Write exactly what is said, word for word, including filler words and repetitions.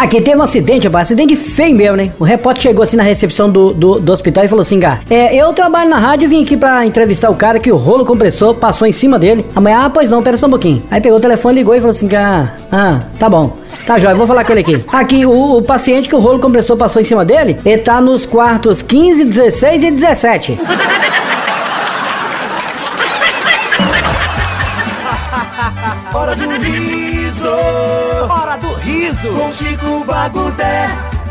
Aqui teve um acidente, rapaz, acidente feio mesmo, né? O repórter chegou assim na recepção do, do, do hospital e falou assim, cara, é, eu trabalho na rádio e vim aqui pra entrevistar o cara que o rolo compressor passou em cima dele. Amanhã, ah, pois não, pera só um pouquinho. Aí pegou o telefone, ligou e falou assim, ah, ah, tá bom. Tá, jóia, vou falar com ele aqui. Aqui, o, o paciente que o rolo compressor passou em cima dele, ele tá nos quartos quinze, dezesseis e dezessete. Hora do riso, hora do riso, com Chico Bagudé.